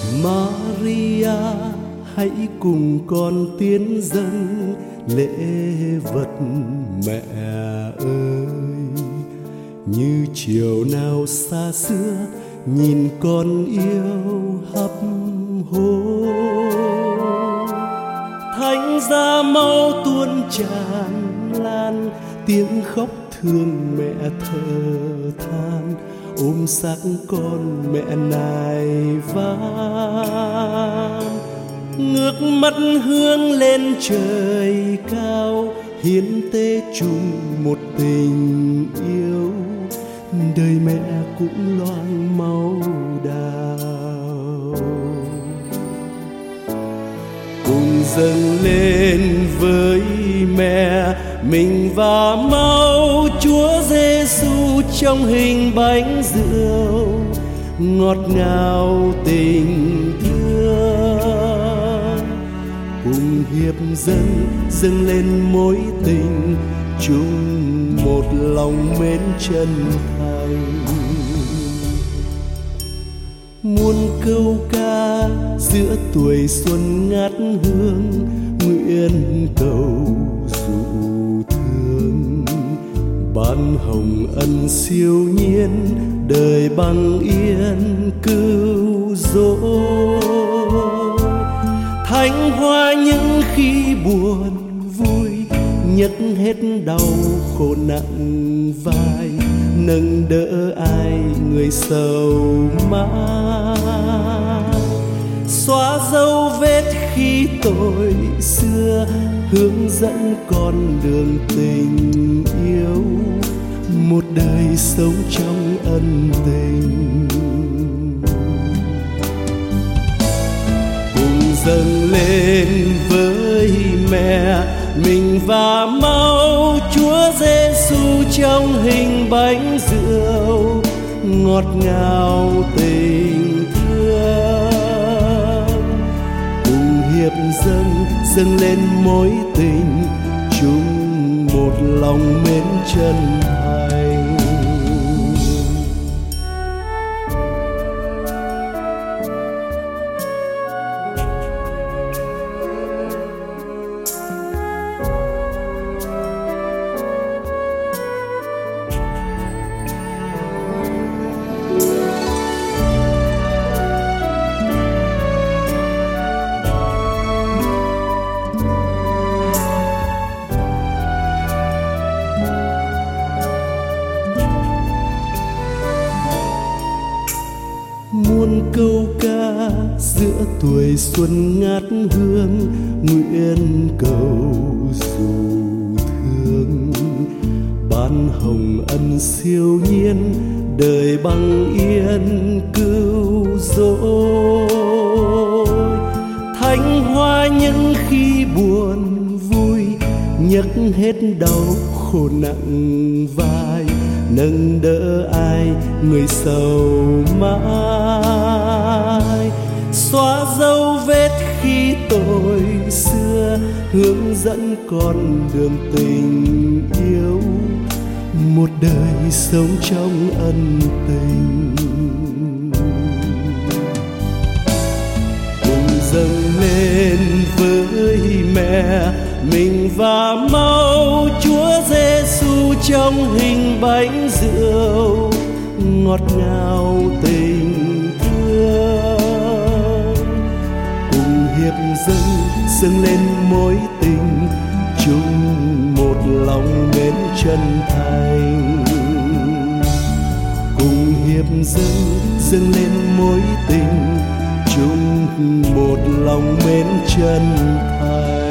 Maria, hãy cùng con tiến dâng lễ vật mẹ ơi. Như chiều nào xa xưa nhìn con yêu hấp hối, thánh giá máu tuôn tràn lan, tiếng khóc thương mẹ thở than, ôm xác con mẹ nài van. Ngước mắt hướng lên trời cao, hiến tế chung một tình yêu, đời mẹ cũng loang máu đào. Cùng dâng lên với mẹ mình và máu Chúa Giêsu trong hình bánh rượu, ngọt ngào tình thương. Cùng hiệp dâng lên mối tình, chung một lòng mến chân thành. Muôn câu ca giữa tuổi xuân ngát hương, nguyện cầu dụ thương. Ban hồng ân siêu nhiên, đời bằng yên cứu rỗi. Thánh hoa những khi buồn vui, nhấc hết đau khổ nặng vai, nâng đỡ ai người sầu mang. Xóa dấu vết khi tội xưa, hướng dẫn con đường tình yêu, một đời sống trong ân tình. Cùng dâng lên với mẹ mình và máu Chúa Giêsu trong hình bánh rượu, ngọt ngào tình thương. Cùng hiệp dâng lên mối tình, chung một lòng mến chân thành. Muôn câu ca giữa tuổi xuân ngát hương, nguyện cầu dù thương. Ban hồng ân siêu nhiên, đời bằng yên cứu rỗi. Thánh hoa những khi buồn vui, nhấc hết đau khổ nặng vai, nâng đỡ ai người sầu mãi. Xóa dấu vết khi tội xưa, hướng dẫn con đường tình yêu, một đời sống trong ân tình. Cùng dâng lên với mẹ mình và máu Chúa Giêsu trong hình bánh rượu, ngọt ngào tình thương. Cùng hiệp dâng lên mối tình, chung một lòng mến chân thành. Cùng hiệp dâng lên mối tình, chung một lòng mến chân thành.